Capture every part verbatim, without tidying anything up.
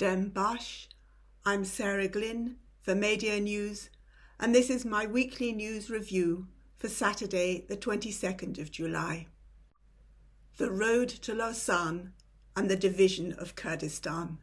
Dem Bash. I'm Sarah Glynn for Media News, and this is my weekly news review for Saturday, the twenty-second of July. The Road to Lausanne and the Division of Kurdistan.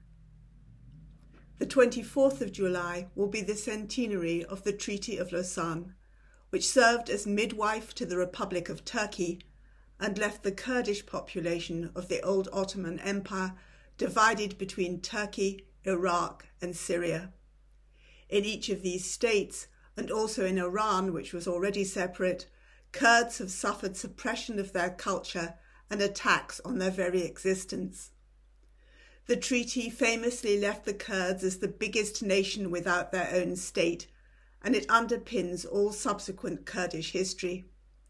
The twenty-fourth of July will be the centenary of the Treaty of Lausanne, which served as midwife to the Republic of Turkey and left the Kurdish population of the old Ottoman Empire divided between Turkey, Iraq, and Syria. In each of these states, and also in Iran, which was already separate, Kurds have suffered suppression of their culture and attacks on their very existence. The treaty famously left the Kurds as the biggest nation without their own state, and it underpins all subsequent Kurdish history.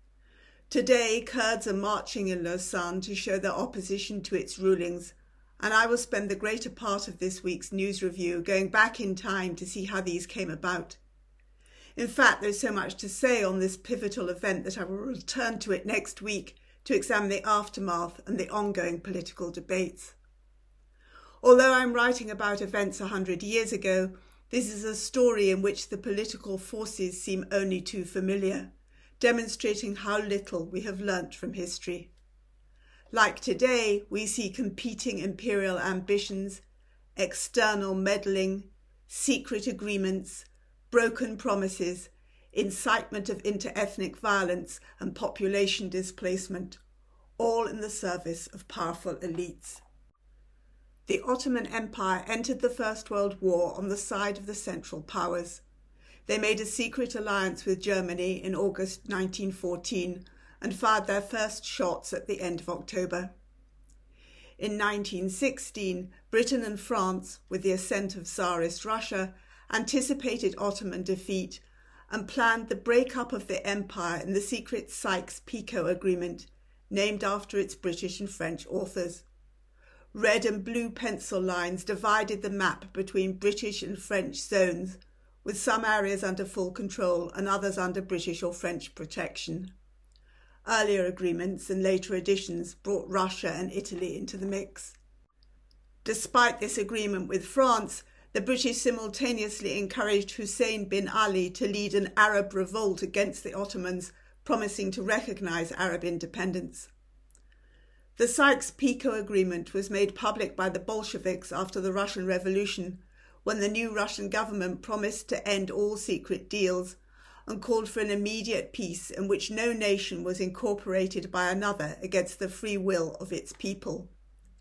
Today, Kurds are marching in Lausanne to show their opposition to its rulings, and I will spend the greater part of this week's news review going back in time to see how these came about. In fact, there's so much to say on this pivotal event that I will return to it next week to examine the aftermath and the ongoing political debates. Although I'm writing about events a hundred years ago, this is a story in which the political forces seem only too familiar, demonstrating how little we have learnt from history. Like today, we see competing imperial ambitions, external meddling, secret agreements, broken promises, incitement of inter-ethnic violence and population displacement, all in the service of powerful elites. The Ottoman Empire entered the First World War on the side of the Central Powers. They made a secret alliance with Germany in August nineteen fourteen and fired their first shots at the end of October. In nineteen sixteen, Britain and France, with the assent of Tsarist Russia, anticipated Ottoman defeat and planned the breakup of the empire in the secret Sykes-Picot Agreement, named after its British and French authors. Red and blue pencil lines divided the map between British and French zones, with some areas under full control and others under British or French protection. Earlier agreements and later additions brought Russia and Italy into the mix. Despite this agreement with France, the British simultaneously encouraged Hussein bin Ali to lead an Arab revolt against the Ottomans, promising to recognise Arab independence. The Sykes-Picot Agreement was made public by the Bolsheviks after the Russian Revolution, when the new Russian government promised to end all secret deals and called for an immediate peace in which no nation was incorporated by another against the free will of its people.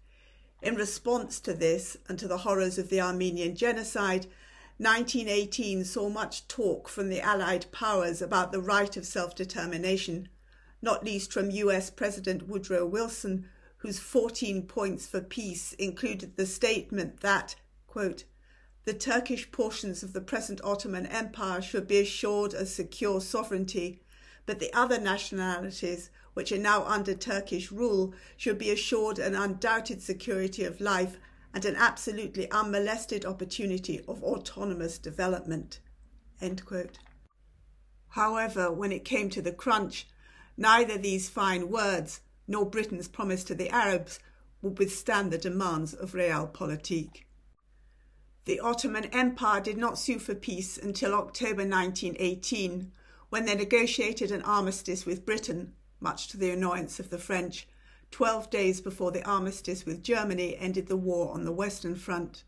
In response to this and to the horrors of the Armenian genocide, nineteen eighteen saw much talk from the Allied powers about the right of self-determination, not least from U S President Woodrow Wilson, whose fourteen points for peace included the statement that, quote, the Turkish portions of the present Ottoman Empire should be assured a secure sovereignty, but the other nationalities, which are now under Turkish rule, should be assured an undoubted security of life and an absolutely unmolested opportunity of autonomous development. End quote. However, when it came to the crunch, neither these fine words nor Britain's promise to the Arabs would withstand the demands of realpolitik. The Ottoman Empire did not sue for peace until October nineteen eighteen, when they negotiated an armistice with Britain, much to the annoyance of the French, twelve days before the armistice with Germany ended the war on the Western Front.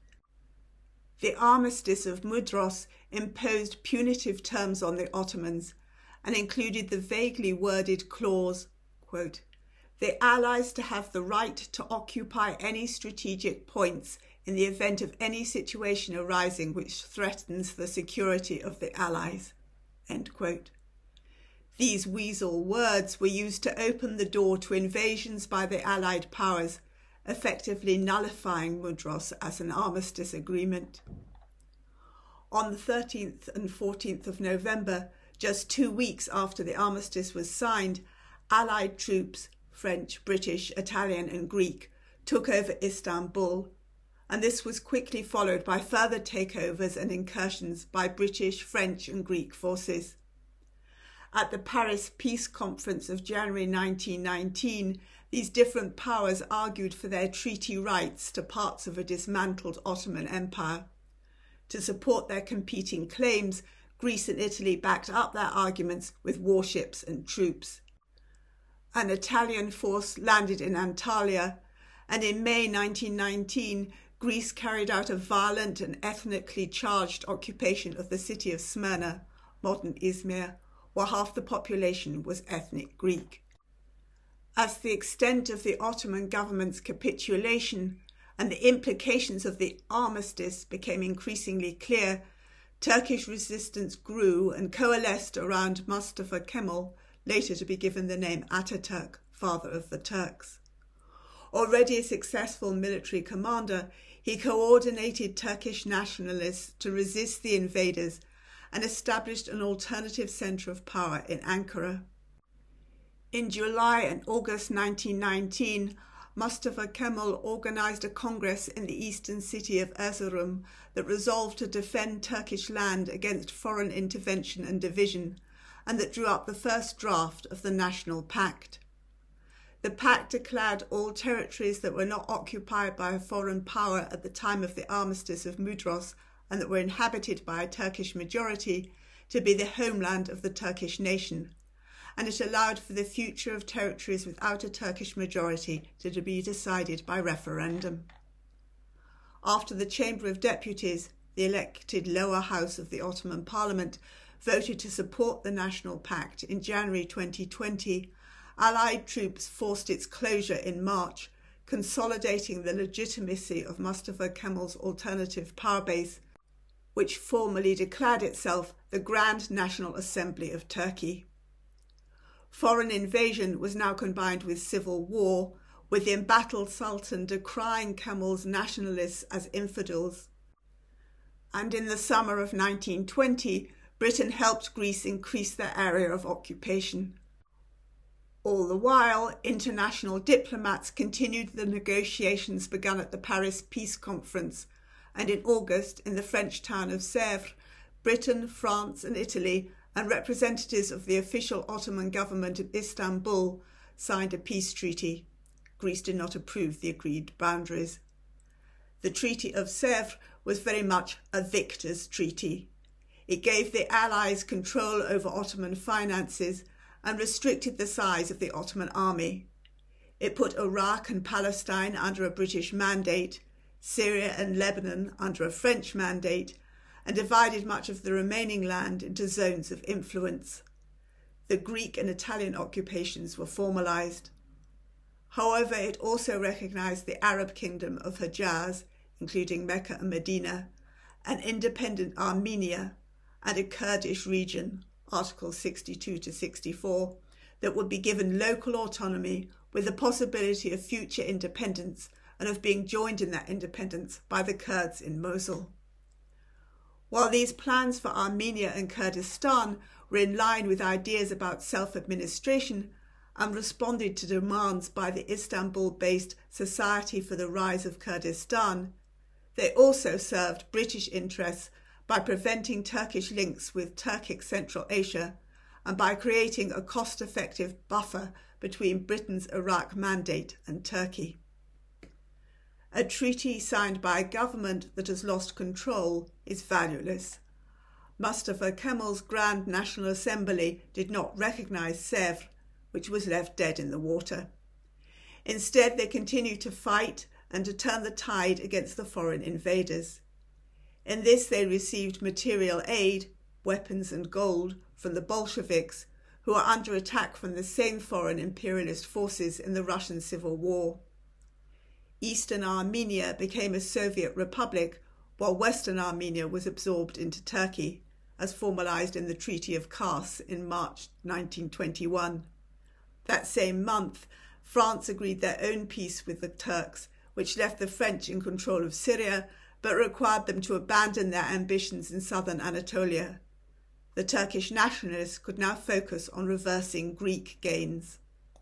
The Armistice of Mudros imposed punitive terms on the Ottomans and included the vaguely worded clause, quote, the Allies to have the right to occupy any strategic points in the event of any situation arising which threatens the security of the Allies. End quote. These weasel words were used to open the door to invasions by the Allied powers, effectively nullifying Mudros as an armistice agreement. On the thirteenth and fourteenth of November, just two weeks after the armistice was signed, Allied troops, French, British, Italian and Greek, took over Istanbul, and this was quickly followed by further takeovers and incursions by British, French and Greek forces. At the Paris Peace Conference of January nineteen nineteen, These different powers argued for their treaty rights to parts of a dismantled Ottoman Empire. To support their competing claims, Greece and Italy backed up their arguments with warships and troops. An Italian force landed in Antalya, and in May nineteen nineteen, Greece carried out a violent and ethnically charged occupation of the city of Smyrna, modern Izmir, where half the population was ethnic Greek. As the extent of the Ottoman government's capitulation and the implications of the armistice became increasingly clear, Turkish resistance grew and coalesced around Mustafa Kemal, later to be given the name Ataturk, father of the Turks. Already a successful military commander, he coordinated Turkish nationalists to resist the invaders and established an alternative centre of power in Ankara. In July and August nineteen nineteen, Mustafa Kemal organised a congress in the eastern city of Erzurum that resolved to defend Turkish land against foreign intervention and division, and that drew up the first draft of the National Pact. The pact declared all territories that were not occupied by a foreign power at the time of the Armistice of Mudros and that were inhabited by a Turkish majority to be the homeland of the Turkish nation, and it allowed for the future of territories without a Turkish majority to be decided by referendum. After the Chamber of Deputies, the elected lower house of the Ottoman Parliament, voted to support the National Pact in January twenty twenty, Allied troops forced its closure in March, consolidating the legitimacy of Mustafa Kemal's alternative power base, which formally declared itself the Grand National Assembly of Turkey. Foreign invasion was now combined with civil war, with the embattled Sultan decrying Kemal's nationalists as infidels. And in the summer of nineteen twenty, Britain helped Greece increase their area of occupation. All the while, international diplomats continued the negotiations begun at the Paris Peace Conference, and in August, in the French town of Sèvres, Britain, France and Italy and representatives of the official Ottoman government in Istanbul signed a peace treaty. Greece did not approve the agreed boundaries. The Treaty of Sèvres was very much a victor's treaty. It gave the Allies control over Ottoman finances and restricted the size of the Ottoman army. It put Iraq and Palestine under a British mandate, Syria and Lebanon under a French mandate, and divided much of the remaining land into zones of influence. The Greek and Italian occupations were formalised. However, it also recognised the Arab kingdom of Hejaz, including Mecca and Medina, an independent Armenia, and a Kurdish region, Articles sixty-two to sixty-four, that would be given local autonomy with the possibility of future independence and of being joined in that independence by the Kurds in Mosul. While these plans for Armenia and Kurdistan were in line with ideas about self-administration and responded to demands by the Istanbul-based Society for the Rise of Kurdistan, they also served British interests by preventing Turkish links with Turkic Central Asia and by creating a cost-effective buffer between Britain's Iraq mandate and Turkey. A treaty signed by a government that has lost control is valueless. Mustafa Kemal's Grand National Assembly did not recognise Sèvres, which was left dead in the water. Instead, they continued to fight and to turn the tide against the foreign invaders. In this, they received material aid, weapons and gold, from the Bolsheviks, who are under attack from the same foreign imperialist forces in the Russian Civil War. Eastern Armenia became a Soviet republic, while Western Armenia was absorbed into Turkey, as formalised in the Treaty of Kars in March nineteen twenty-one. That same month, France agreed their own peace with the Turks, which left the French in control of Syria, but required them to abandon their ambitions in southern Anatolia. The Turkish nationalists could now focus on reversing Greek gains.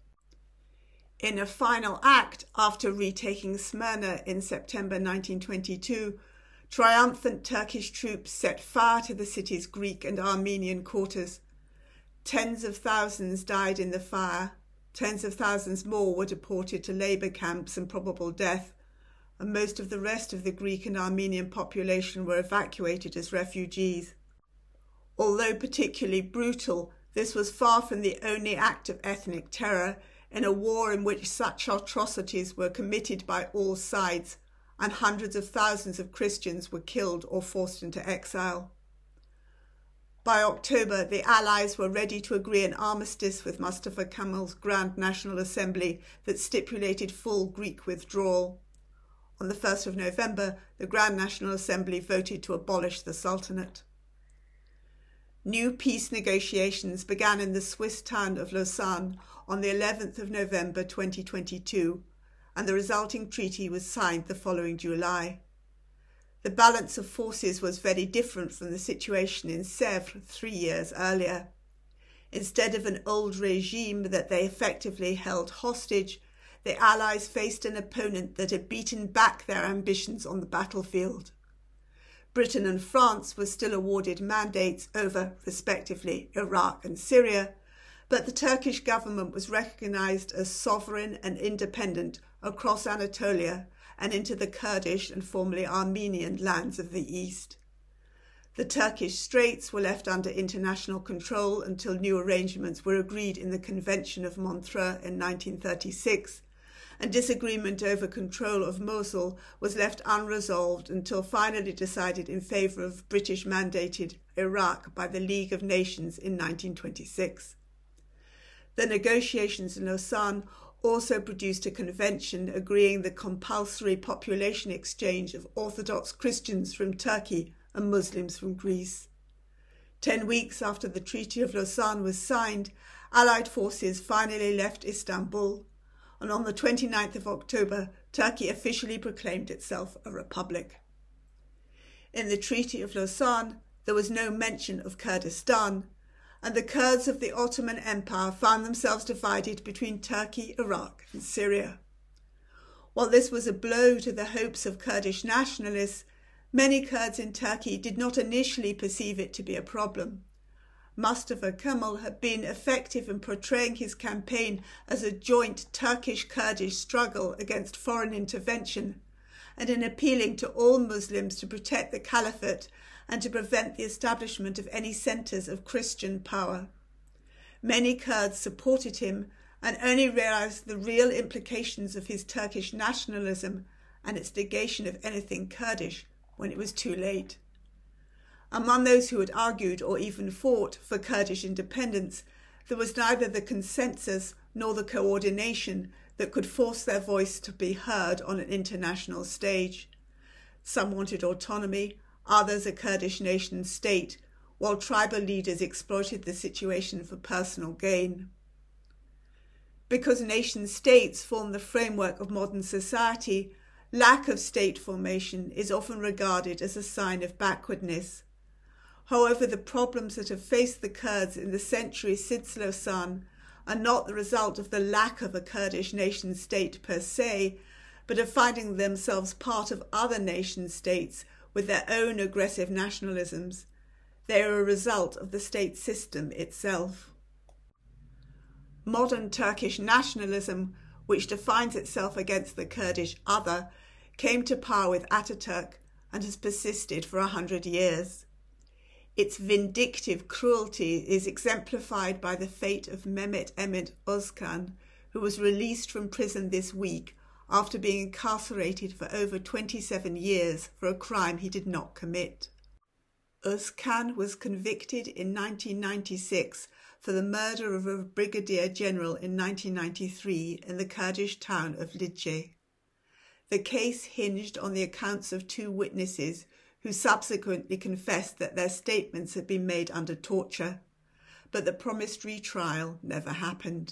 In a final act, after retaking Smyrna in September nineteen twenty-two, triumphant Turkish troops set fire to the city's Greek and Armenian quarters. Tens of thousands died in the fire, Tens of thousands more were deported to labour camps and probable death, and most of the rest of the Greek and Armenian population were evacuated as refugees. Although particularly brutal, this was far from the only act of ethnic terror in a war in which such atrocities were committed by all sides, and hundreds of thousands of Christians were killed or forced into exile. By October, the Allies were ready to agree an armistice with Mustafa Kemal's Grand National Assembly that stipulated full Greek withdrawal. On the first of November, the Grand National Assembly voted to abolish the Sultanate. New peace negotiations began in the Swiss town of Lausanne on the eleventh of November twenty twenty-two, and the resulting treaty was signed the following July. The balance of forces was very different from the situation in Sèvres three years earlier. Instead of an old regime that they effectively held hostage, the Allies faced an opponent that had beaten back their ambitions on the battlefield. Britain and France were still awarded mandates over, respectively, Iraq and Syria, but the Turkish government was recognised as sovereign and independent across Anatolia and into the Kurdish and formerly Armenian lands of the east. The Turkish Straits were left under international control until new arrangements were agreed in the Convention of Montreux in nineteen thirty-six, and disagreement over control of Mosul was left unresolved until finally decided in favour of British-mandated Iraq by the League of Nations in nineteen twenty-six. The negotiations in Lausanne also produced a convention agreeing the compulsory population exchange of Orthodox Christians from Turkey and Muslims from Greece. Ten weeks after the Treaty of Lausanne was signed, Allied forces finally left Istanbul, and on the twenty-ninth of October, Turkey officially proclaimed itself a republic. In the Treaty of Lausanne, there was no mention of Kurdistan, and the Kurds of the Ottoman Empire found themselves divided between Turkey, Iraq, and Syria. While this was a blow to the hopes of Kurdish nationalists, many Kurds in Turkey did not initially perceive it to be a problem. Mustafa Kemal had been effective in portraying his campaign as a joint Turkish-Kurdish struggle against foreign intervention, and in appealing to all Muslims to protect the caliphate and to prevent the establishment of any centres of Christian power. Many Kurds supported him and only realised the real implications of his Turkish nationalism and its negation of anything Kurdish when it was too late. Among those who had argued or even fought for Kurdish independence, there was neither the consensus nor the coordination that could force their voice to be heard on an international stage. Some wanted autonomy, others a Kurdish nation state, while tribal leaders exploited the situation for personal gain. Because nation-states form the framework of modern society, lack of state formation is often regarded as a sign of backwardness. However, the problems that have faced the Kurds in the centuries since Lausanne are not the result of the lack of a Kurdish nation-state per se, but of finding themselves part of other nation-states with their own aggressive nationalisms. They are a result of the state system itself. Modern Turkish nationalism, which defines itself against the Kurdish other, came to power with Ataturk and has persisted for a hundred years. Its vindictive cruelty is exemplified by the fate of Mehmet Emin Özkan, who was released from prison this week after being incarcerated for over twenty-seven years for a crime he did not commit. Özkan was convicted in nineteen ninety-six for the murder of a brigadier general in nineteen ninety-three in the Kurdish town of Lice. The case hinged on the accounts of two witnesses who subsequently confessed that their statements had been made under torture, but the promised retrial never happened.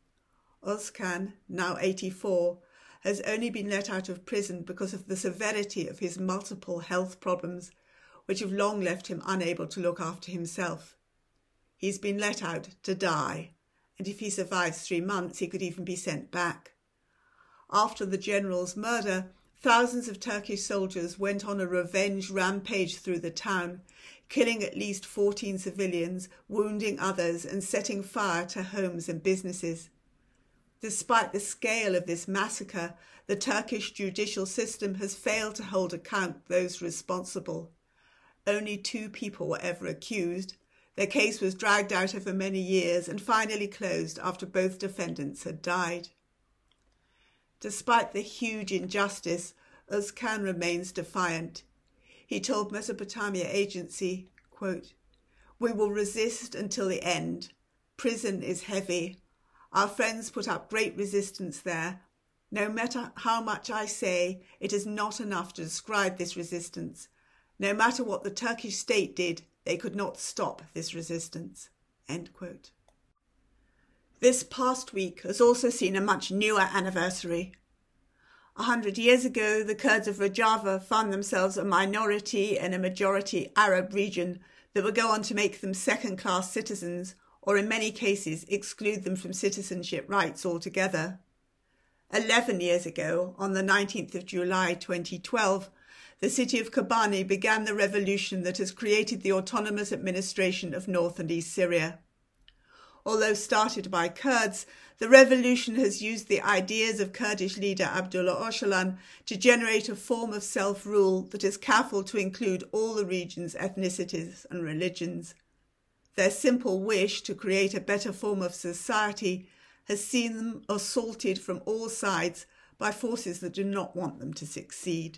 Özkan, now eighty-four, has only been let out of prison because of the severity of his multiple health problems, which have long left him unable to look after himself. He's been let out to die, and if he survives three months, he could even be sent back. After the general's murder, thousands of Turkish soldiers went on a revenge rampage through the town, killing at least fourteen civilians, wounding others, and setting fire to homes and businesses. Despite the scale of this massacre, the Turkish judicial system has failed to hold account those responsible. Only two people were ever accused. Their case was dragged out over many years and finally closed after both defendants had died. Despite the huge injustice, Özkan remains defiant. He told Mesopotamia Agency, quote, "We will resist until the end. Prison is heavy. Our friends put up great resistance there. No matter how much I say, it is not enough to describe this resistance. No matter what the Turkish state did, they could not stop this resistance." End quote. This past week has also seen a much newer anniversary. A hundred years ago, the Kurds of Rojava found themselves a minority in a majority Arab region that would go on to make them second-class citizens, or in many cases exclude them from citizenship rights altogether. Eleven years ago, on the nineteenth of July twenty twelve, the city of Kobani began the revolution that has created the autonomous administration of North and East Syria. Although started by Kurds, the revolution has used the ideas of Kurdish leader Abdullah Öcalan to generate a form of self-rule that is careful to include all the region's ethnicities and religions. Their simple wish to create a better form of society has seen them assaulted from all sides by forces that do not want them to succeed.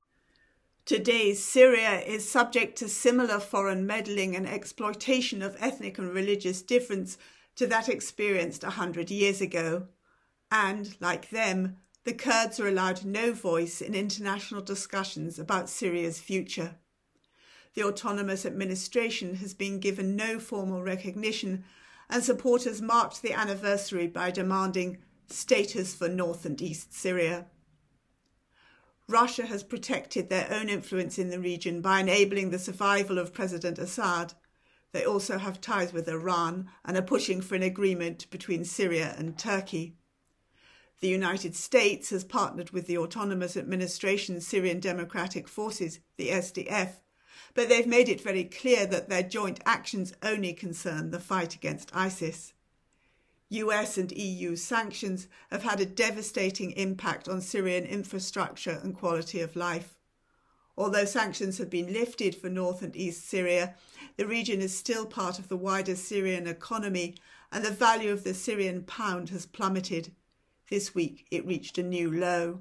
Today, Syria is subject to similar foreign meddling and exploitation of ethnic and religious difference to that experienced a hundred years ago. And, like them, the Kurds are allowed no voice in international discussions about Syria's future. The autonomous administration has been given no formal recognition, and supporters marked the anniversary by demanding status for North and East Syria. Russia has protected their own influence in the region by enabling the survival of President Assad. They also have ties with Iran and are pushing for an agreement between Syria and Turkey. The United States has partnered with the Autonomous Administration Syrian Democratic Forces, the S D F, but they've made it very clear that their joint actions only concern the fight against ISIS. U S and E U sanctions have had a devastating impact on Syrian infrastructure and quality of life. Although sanctions have been lifted for North and East Syria, the region is still part of the wider Syrian economy, and the value of the Syrian pound has plummeted. This week it reached a new low.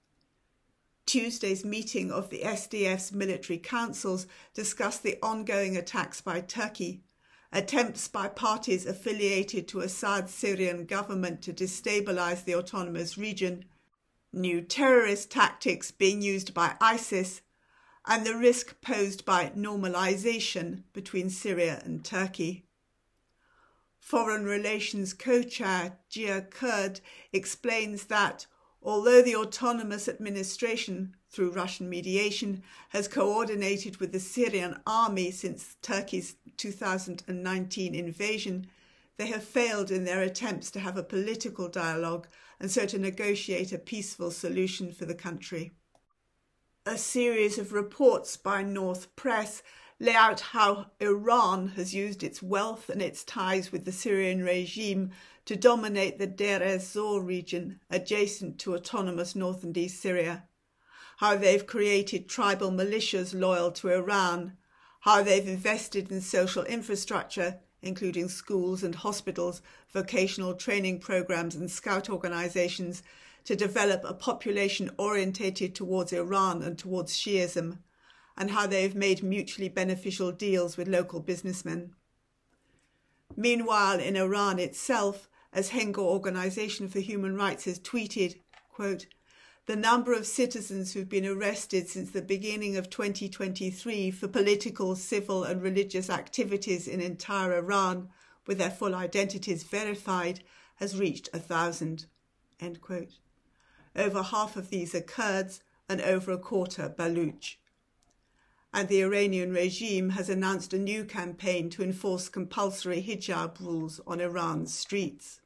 Tuesday's meeting of the S D F's military councils discussed the ongoing attacks by Turkey, attempts by parties affiliated to Assad's Syrian government to destabilise the autonomous region, new terrorist tactics being used by ISIS, and the risk posed by normalisation between Syria and Turkey. Foreign Relations co-chair Gia Kurd explains that although the autonomous administration, through Russian mediation, has coordinated with the Syrian army since Turkey's two thousand nineteen invasion, they have failed in their attempts to have a political dialogue and so to negotiate a peaceful solution for the country. A series of reports by North Press lay out how Iran has used its wealth and its ties with the Syrian regime to dominate the Deir ez-Zor region adjacent to autonomous North and East Syria, how they've created tribal militias loyal to Iran, how they've invested in social infrastructure, including schools and hospitals, vocational training programs and scout organisations, to develop a population orientated towards Iran and towards Shiism, and how they have made mutually beneficial deals with local businessmen. Meanwhile, in Iran itself, as Hengo Organisation for Human Rights has tweeted, quote, "The number of citizens who've been arrested since the beginning of twenty twenty-three for political, civil and religious activities in entire Iran, with their full identities verified, has reached a thousand." End quote. Over half of these are Kurds and over a quarter Baluch. And the Iranian regime has announced a new campaign to enforce compulsory hijab rules on Iran's streets.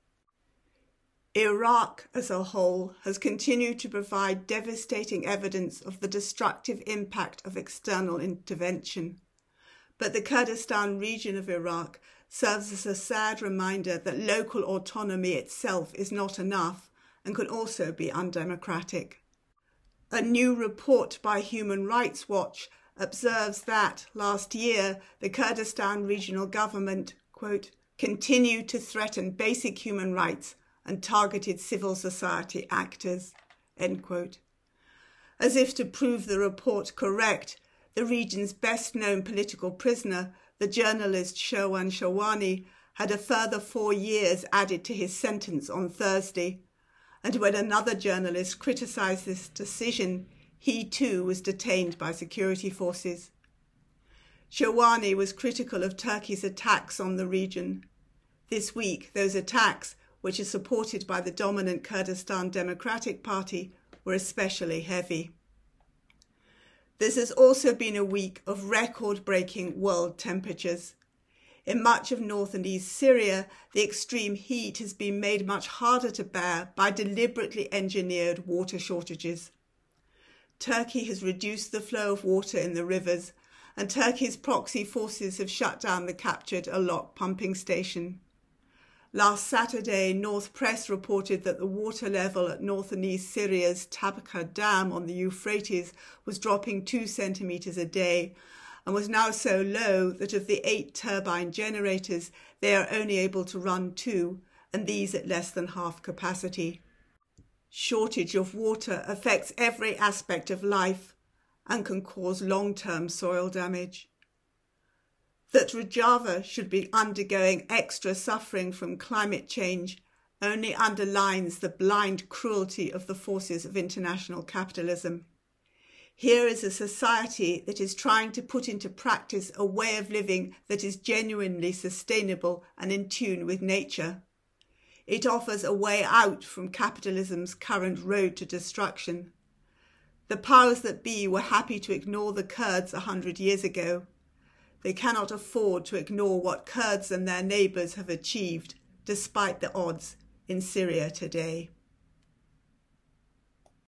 Iraq as a whole has continued to provide devastating evidence of the destructive impact of external intervention. But the Kurdistan region of Iraq serves as a sad reminder that local autonomy itself is not enough and can also be undemocratic. A new report by Human Rights Watch observes that last year the Kurdistan regional government, quote, continued to threaten basic human rights and targeted civil society actors, end quote. As if to prove the report correct, the region's best-known political prisoner, the journalist Sherwan Sherwani, had a further four years added to his sentence on Thursday, and when another journalist criticised this decision, he too was detained by security forces. Sherwani was critical of Turkey's attacks on the region. This week, those attacks, which are supported by the dominant Kurdistan Democratic Party, were especially heavy. This has also been a week of record-breaking world temperatures. In much of north and east Syria, the extreme heat has been made much harder to bear by deliberately engineered water shortages. Turkey has reduced the flow of water in the rivers, and Turkey's proxy forces have shut down the captured Alok pumping station. Last Saturday, North Press reported that the water level at north and east Syria's Tabqa Dam on the Euphrates was dropping two centimetres a day, and was now so low that of the eight turbine generators, they are only able to run two, and these at less than half capacity. Shortage of water affects every aspect of life and can cause long-term soil damage. That Rojava should be undergoing extra suffering from climate change only underlines the blind cruelty of the forces of international capitalism. Here is a society that is trying to put into practice a way of living that is genuinely sustainable and in tune with nature. It offers a way out from capitalism's current road to destruction. The powers that be were happy to ignore the Kurds a hundred years ago. They cannot afford to ignore what Kurds and their neighbours have achieved, despite the odds, in Syria today.